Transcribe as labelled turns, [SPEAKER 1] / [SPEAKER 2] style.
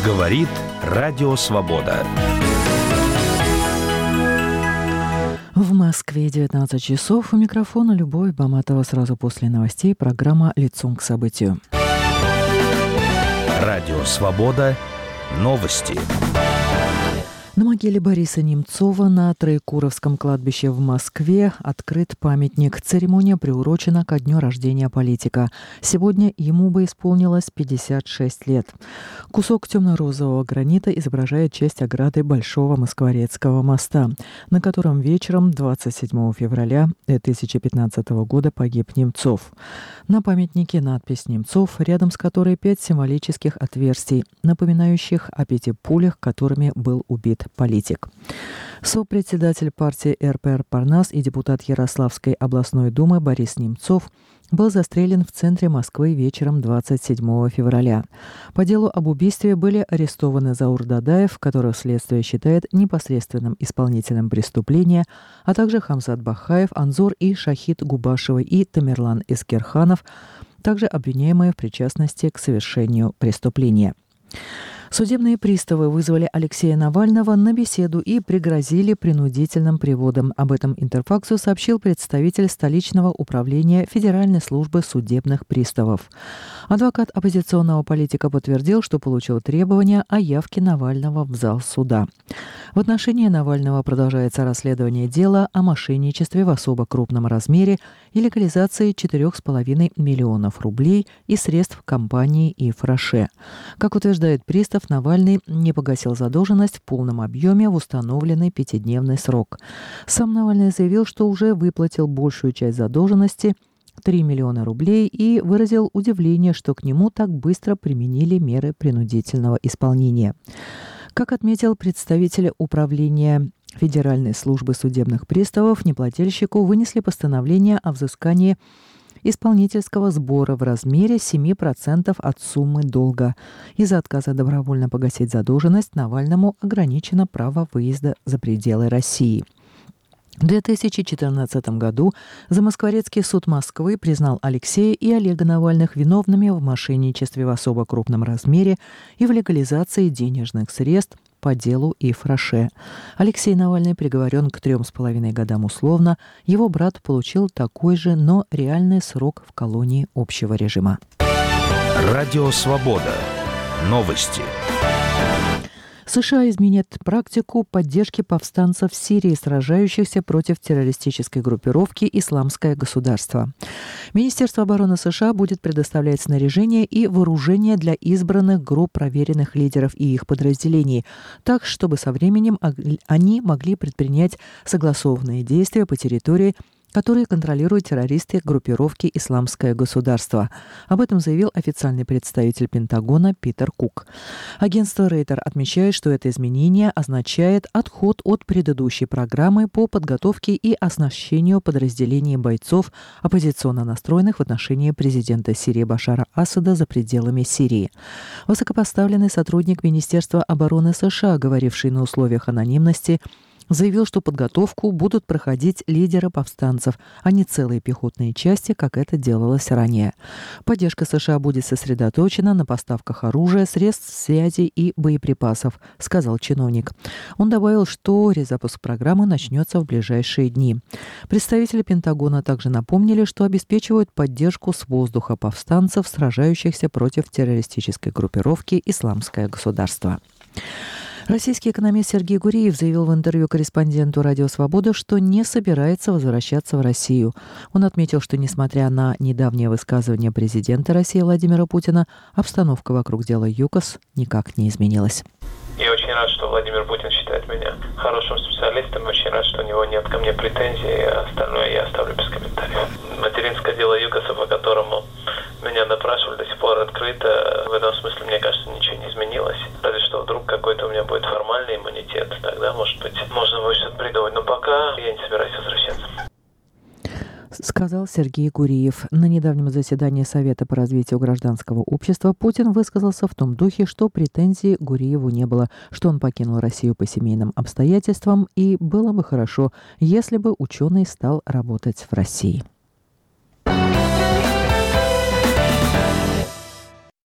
[SPEAKER 1] Говорит Радио Свобода.
[SPEAKER 2] В Москве 19 часов. У микрофона Любовь Баматова. Сразу после новостей программа «Лицом к событию».
[SPEAKER 1] Радио Свобода. Новости.
[SPEAKER 2] На могиле Бориса Немцова на Троекуровском кладбище в Москве открыт памятник. Церемония приурочена ко дню рождения политика. Сегодня ему бы исполнилось 56 лет. Кусок темно-розового гранита изображает часть ограды Большого Москворецкого моста, на котором вечером 27 февраля 2015 года погиб Немцов. На памятнике надпись «Немцов», рядом с которой 5 символических отверстий, напоминающих о 5 пулях, которыми был убит политик. Сопредседатель партии РПР «Парнас» и депутат Ярославской областной думы Борис Немцов был застрелен в центре Москвы вечером 27 февраля. По делу об убийстве были арестованы Заур Дадаев, которого следствие считает непосредственным исполнителем преступления, а также Хамзат Бахаев, Анзор и Шахид Губашевой и Тамерлан Эскерханов, также обвиняемые в причастности к совершению преступления. Судебные приставы вызвали Алексея Навального на беседу и пригрозили принудительным приводом. Об этом Интерфаксу сообщил представитель столичного управления Федеральной службы судебных приставов. Адвокат оппозиционного политика подтвердил, что получил требования о явке Навального в зал суда. В отношении Навального продолжается расследование дела о мошенничестве в особо крупном размере и легализации 4,5 миллионов рублей и средств компании и Фраше. Как утверждает пристав, Навальный не погасил задолженность в полном объеме в установленный 5-дневный срок. Сам Навальный заявил, что уже выплатил большую часть задолженности, 3 миллиона рублей, и выразил удивление, что к нему так быстро применили меры принудительного исполнения. Как отметил представитель управления Федеральной службы судебных приставов, неплательщику вынесли постановление о взыскании исполнительского сбора в размере 7% от суммы долга. Из-за отказа добровольно погасить задолженность Навальному ограничено право выезда за пределы России. В 2014 году Замоскворецкий суд Москвы признал Алексея и Олега Навальных виновными в мошенничестве в особо крупном размере и в легализации денежных средств по делу и Фраше. Алексей Навальный приговорен к 3,5 годам условно. Его брат получил такой же, но реальный срок в колонии общего режима.
[SPEAKER 1] Радио Свобода. Новости.
[SPEAKER 2] США изменят практику поддержки повстанцев в Сирии, сражающихся против террористической группировки «Исламское государство». Министерство обороны США будет предоставлять снаряжение и вооружение для избранных групп проверенных лидеров и их подразделений, так, чтобы со временем они могли предпринять согласованные действия по территории, которые контролируют террористы группировки «Исламское государство». Об этом заявил официальный представитель Пентагона Питер Кук. Агентство Рейтер отмечает, что это изменение означает отход от предыдущей программы по подготовке и оснащению подразделений бойцов, оппозиционно настроенных в отношении президента Сирии Башара Асада за пределами Сирии. Высокопоставленный сотрудник Министерства обороны США, говоривший на условиях анонимности, заявил, что подготовку будут проходить лидеры повстанцев, а не целые пехотные части, как это делалось ранее. Поддержка США будет сосредоточена на поставках оружия, средств связи и боеприпасов, сказал чиновник. Он добавил, что резапуск программы начнется в ближайшие дни. Представители Пентагона также напомнили, что обеспечивают поддержку с воздуха повстанцев, сражающихся против террористической группировки «Исламское государство». Российский экономист Сергей Гуриев заявил в интервью корреспонденту «Радио Свобода», что не собирается возвращаться в Россию. Он отметил, что, несмотря на недавнее высказывание президента России Владимира Путина, обстановка вокруг дела ЮКОС никак не изменилась.
[SPEAKER 3] Я очень рад, что Владимир Путин считает меня хорошим специалистом. Очень рад, что у него нет ко мне претензий. Остальное я оставлю без комментариев. Материнское дело ЮКОСа, по которому меня допрашивали, до сих пор открыто. В этом смысле, мне кажется, ничего не изменилось. Разве что вдруг какой-то у меня будет формальный иммунитет. Тогда, может быть, можно будет что-то придумать. Но пока я не собираюсь возвращаться.
[SPEAKER 2] Сказал Сергей Гуриев. На недавнем заседании Совета по развитию гражданского общества Путин высказался в том духе, что претензий Гуриеву не было, что он покинул Россию по семейным обстоятельствам, и было бы хорошо, если бы ученый стал работать в России.